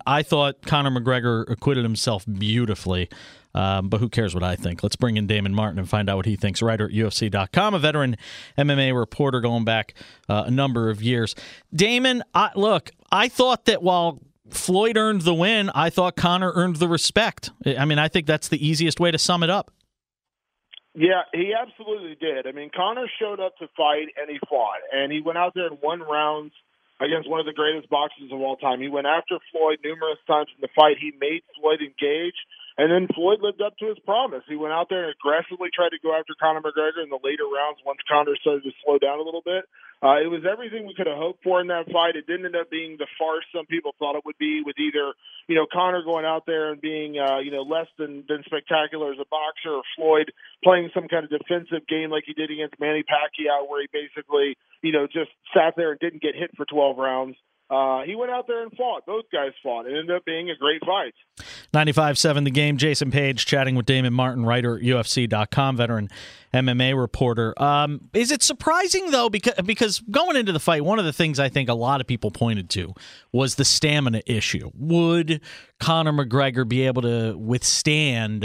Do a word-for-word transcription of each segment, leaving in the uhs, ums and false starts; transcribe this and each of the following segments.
I thought Conor McGregor acquitted himself beautifully. Um, but who cares what I think? Let's bring in Damon Martin and find out what he thinks. Writer at U F C dot com, a veteran M M A reporter going back uh, a number of years. Damon, I, look, I thought that while Floyd earned the win, I thought Conor earned the respect. I mean, I think that's the easiest way to sum it up. Yeah, he absolutely did. I mean, Conor showed up to fight, and he fought. And he went out there and won rounds against one of the greatest boxers of all time. He went after Floyd numerous times in the fight. He made Floyd engage. And then Floyd lived up to his promise. He went out there and aggressively tried to go after Conor McGregor in the later rounds once Conor started to slow down a little bit. Uh, it was everything we could have hoped for in that fight. It didn't end up being the farce some people thought it would be, with either, you know, Conor going out there and being, uh, you know, less than, than spectacular as a boxer, or Floyd playing some kind of defensive game like he did against Manny Pacquiao, where he basically, you know, just sat there and didn't get hit for twelve rounds. Uh, he went out there and fought. Both guys fought. It ended up being a great fight. ninety-five seven The Game. Jason Page chatting with Damon Martin, writer at U F C dot com, veteran M M A reporter. Um, is it surprising, though, because, because going into the fight, one of the things I think a lot of people pointed to was the stamina issue. Would Conor McGregor be able to withstand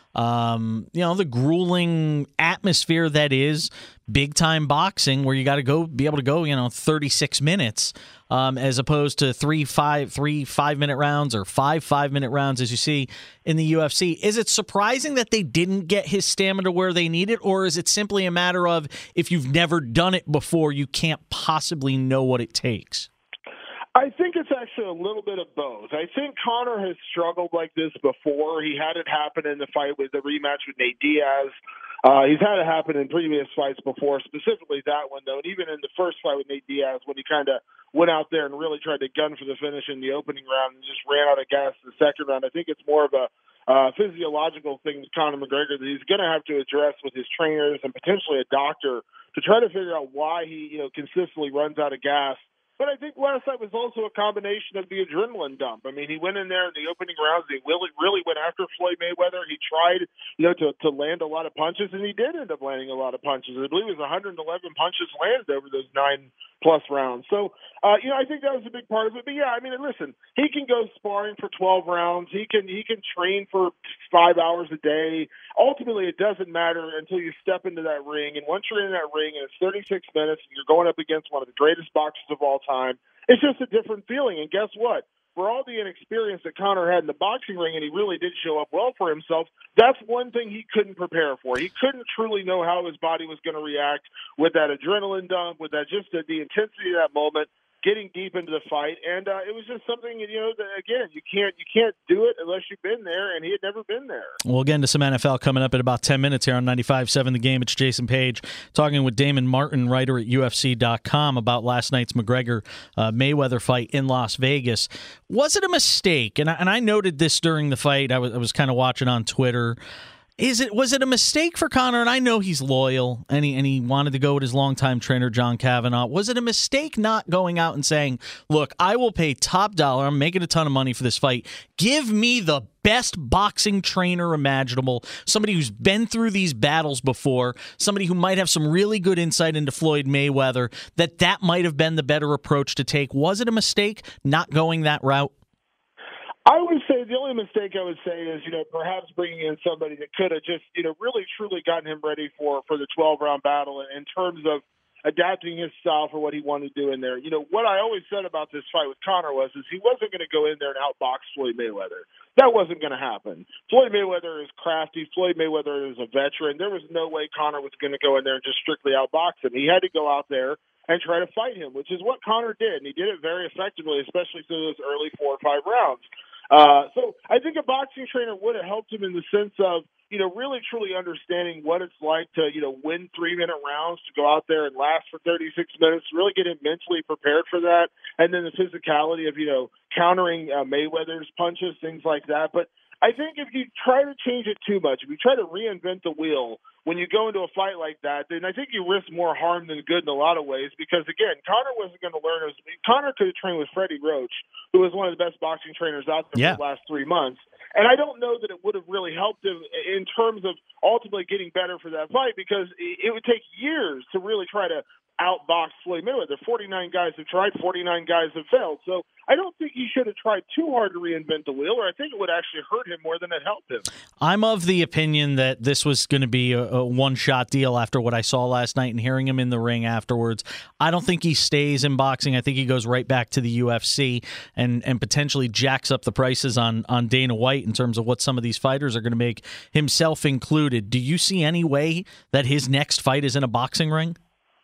Um, you know, the grueling atmosphere that is big-time boxing, where you got to go, be able to go, you know, thirty-six minutes, um, as opposed to three, five, three five-minute rounds or five five-minute rounds, as you see in the U F C. Is it surprising that they didn't get his stamina where they need it, or is it simply a matter of if you've never done it before, you can't possibly know what it takes? I think it's actually a little bit of both. I think Conor has struggled like this before. He had it happen in the fight with the rematch with Nate Diaz. Uh, he's had it happen in previous fights before, specifically that one, though. And even in the first fight with Nate Diaz, when he kind of went out there and really tried to gun for the finish in the opening round and just ran out of gas in the second round. I think it's more of a uh, physiological thing with Conor McGregor that he's going to have to address with his trainers and potentially a doctor to try to figure out why he, you know, consistently runs out of gas. But I think last night was also a combination of the adrenaline dump. I mean, he went in there in the opening rounds. He really, really went after Floyd Mayweather. He tried, you know, to, to land a lot of punches, and he did end up landing a lot of punches. I believe it was one hundred eleven punches landed over those nine-plus rounds. So, uh, you know, I think that was a big part of it. But, yeah, I mean, listen, he can go sparring for twelve rounds. He can he can train for five hours a day. Ultimately, it doesn't matter until you step into that ring. And once you're in that ring and it's thirty-six minutes and you're going up against one of the greatest boxers of all time, it's just a different feeling. And guess what? For all the inexperience that Conor had in the boxing ring, and he really did show up well for himself, that's one thing he couldn't prepare for. He couldn't truly know how his body was going to react with that adrenaline dump, with that just the, the intensity of that moment, getting deep into the fight. And uh, it was just something, you know, that, again, you can't you can't do it unless you've been there, and he had never been there. We'll get into some N F L coming up in about ten minutes here on ninety-five seven The Game. It's Jason Page talking with Damon Martin, writer at U F C dot com, about last night's McGregor-Mayweather uh, fight in Las Vegas. Was it a mistake? And I, and I noted this during the fight. I was, I was kind of watching on Twitter. Is it was it a mistake for Conor? And I know he's loyal, and he, and he wanted to go with his longtime trainer, John Kavanagh. Was it a mistake not going out and saying, look, I will pay top dollar. I'm making a ton of money for this fight. Give me the best boxing trainer imaginable, somebody who's been through these battles before, somebody who might have some really good insight into Floyd Mayweather, that that might have been the better approach to take. Was it a mistake not going that route? I would say the only mistake I would say is, you know, perhaps bringing in somebody that could have just, you know, really truly gotten him ready for, for the twelve-round battle in terms of adapting his style for what he wanted to do in there. You know, what I always said about this fight with Conor was is he wasn't going to go in there and outbox Floyd Mayweather. That wasn't going to happen. Floyd Mayweather is crafty. Floyd Mayweather is a veteran. There was no way Conor was going to go in there and just strictly outbox him. He had to go out there and try to fight him, which is what Conor did, and he did it very effectively, especially through those early four or five rounds. Uh, so I think a boxing trainer would have helped him in the sense of, you know, really truly understanding what it's like to, you know, win three-minute rounds, to go out there and last for thirty-six minutes, really get him mentally prepared for that, and then the physicality of, you know, countering uh, Mayweather's punches, things like that. But I think if you try to change it too much, if you try to reinvent the wheel when you go into a fight like that, then I think you risk more harm than good in a lot of ways. Because, again, Conor wasn't going to learn. As, Conor could have trained with Freddie Roach, who was one of the best boxing trainers out there yeah. for the last three months. And I don't know that it would have really helped him in terms of ultimately getting better for that fight, because it would take years to really try to outbox Floyd Mayweather. forty-nine guys have tried, forty-nine guys have failed. So I don't think he should have tried too hard to reinvent the wheel, or I think it would actually hurt him more than it helped him. I'm of the opinion that this was going to be a, a one-shot deal after what I saw last night and hearing him in the ring afterwards. I don't think he stays in boxing. I think he goes right back to the U F C and, and potentially jacks up the prices on, on Dana White in terms of what some of these fighters are going to make, himself included. Do you see any way that his next fight is in a boxing ring?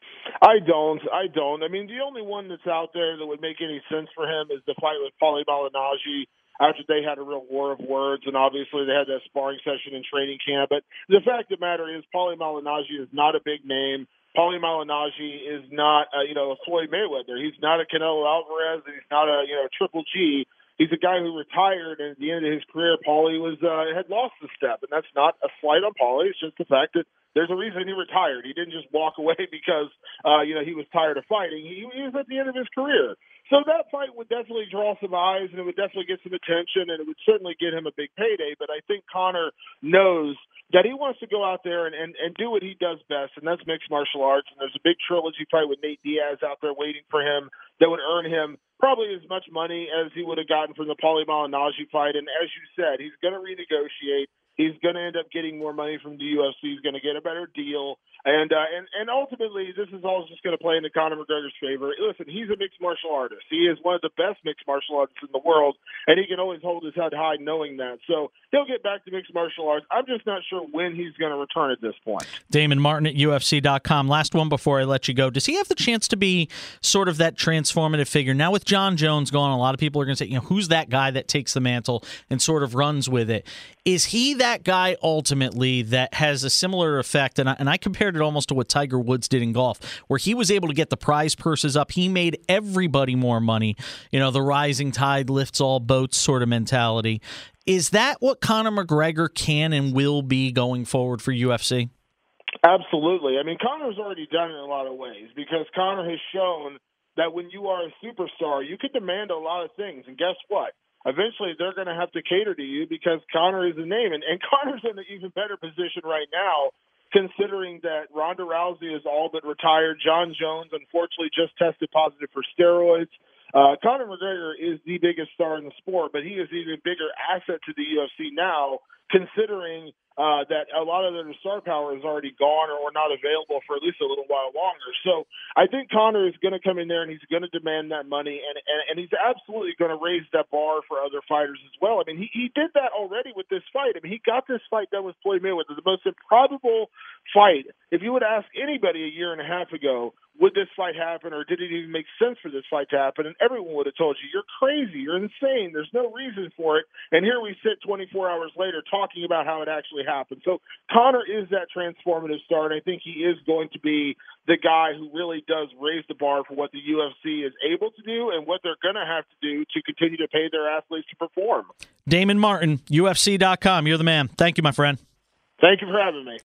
I don't. I don't. I mean, the only one that's out there that would make any sense for him is the fight with Paulie Malignaggi after they had a real war of words, and obviously they had that sparring session in training camp. But the fact of the matter is Paulie Malignaggi is not a big name. Paulie Malignaggi is not, uh, you know, a Floyd Mayweather. He's not a Canelo Alvarez, and he's not a, you know, Triple G. He's a guy who retired, and at the end of his career, Paulie was uh, had lost a step, and that's not a slight on Paulie. It's just the fact that there's a reason he retired. He didn't just walk away because uh, you know he was tired of fighting. He, he was at the end of his career. So that fight would definitely draw some eyes, and it would definitely get some attention, and it would certainly get him a big payday. But I think Conor knows that he wants to go out there and, and, and do what he does best, and that's mixed martial arts. And there's a big trilogy fight with Nate Diaz out there waiting for him that would earn him probably as much money as he would have gotten from the Paulie Malignaggi fight. And as you said, he's going to renegotiate. He's going to end up getting more money from the U F C. He's going to get a better deal. And uh, and and ultimately, this is all just going to play into Conor McGregor's favor. Listen, he's a mixed martial artist. He is one of the best mixed martial artists in the world, and he can always hold his head high knowing that. So he'll get back to mixed martial arts. I'm just not sure when he's going to return at this point. Damon Martin at U F C dot com. Last one before I let you go. Does he have the chance to be sort of that transformative figure? Now with John Jones gone, a lot of people are going to say, you know, who's that guy that takes the mantle and sort of runs with it? Is he that guy ultimately that has a similar effect? And I, and I compared it almost to what Tiger Woods did in golf, where he was able to get the prize purses up. He made everybody more money. You know, the rising tide lifts all boats sort of mentality. Is that what Conor McGregor can and will be going forward for U F C? Absolutely. I mean, Conor's already done it in a lot of ways because Conor has shown that when you are a superstar, you can demand a lot of things. And guess what? Eventually, they're going to have to cater to you because Conor is a name. And, and Conor's in an even better position right now, considering that Ronda Rousey is all but retired. John Jones, unfortunately, just tested positive for steroids. Uh, Conor McGregor is the biggest star in the sport, but he is an even bigger asset to the U F C now, considering uh, that a lot of their star power is already gone or, or not available for at least a little while longer. So I think Conor is going to come in there and he's going to demand that money, and, and, and he's absolutely going to raise that bar for other fighters as well. I mean, he, he did that already with this fight. I mean, he got this fight done with Floyd Mayweather, the most improbable fight. If you would ask anybody a year and a half ago, would this fight happen, or did it even make sense for this fight to happen? And everyone would have told you, you're crazy, you're insane, there's no reason for it. And here we sit twenty-four hours later talking about how it actually happened. So Conor is that transformative star, and I think he is going to be the guy who really does raise the bar for what the U F C is able to do and what they're going to have to do to continue to pay their athletes to perform. Damon Martin, U F C dot com. You're the man. Thank you, my friend. Thank you for having me.